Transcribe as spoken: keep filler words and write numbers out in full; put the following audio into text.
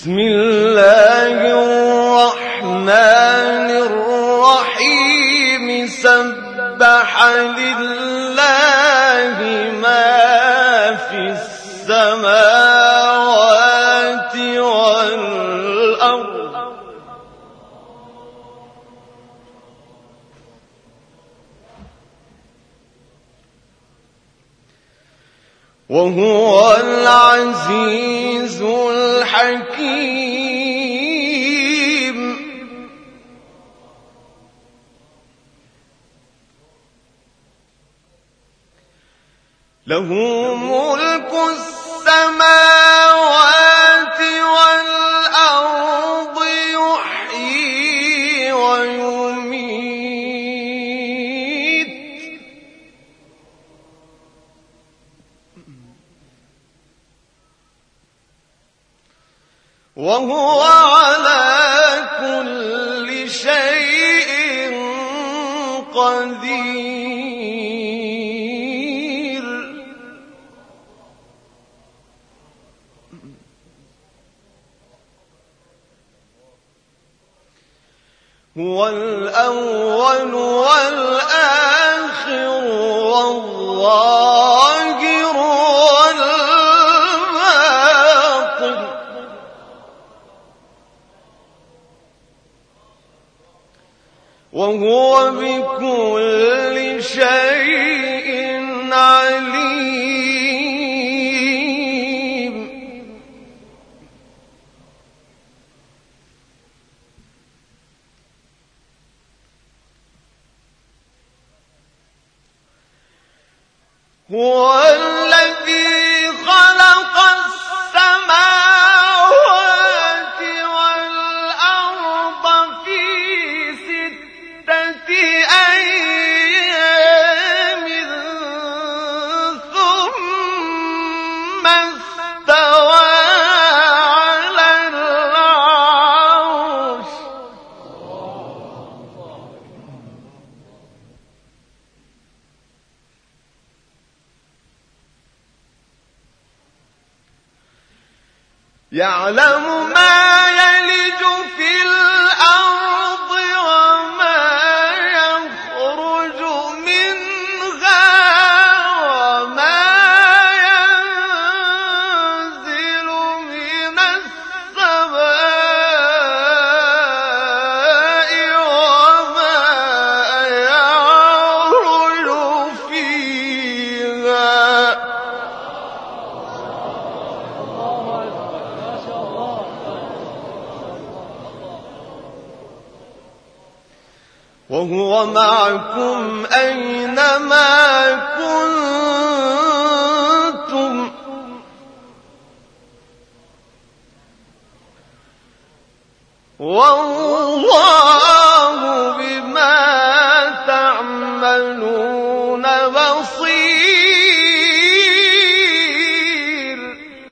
بسم الله الرحمن الرحيم سبح لله ما في السماوات والأرض وهو العزيز الحكيم. له ملك السماوات والأرض يحيي ويميت وهو على كل شيء قدير. هو الأول والآخر والظاهر والباطن وهو بكل شيء عليم. هو الذي خلق السماوات والأرض في ستة أيام ثم استوى على العرش. يعلم ما يلج في الأرض وما يخرج منها وما ينزل من السماء وما يعرج فيها. وهو معكم أينما كنتم والله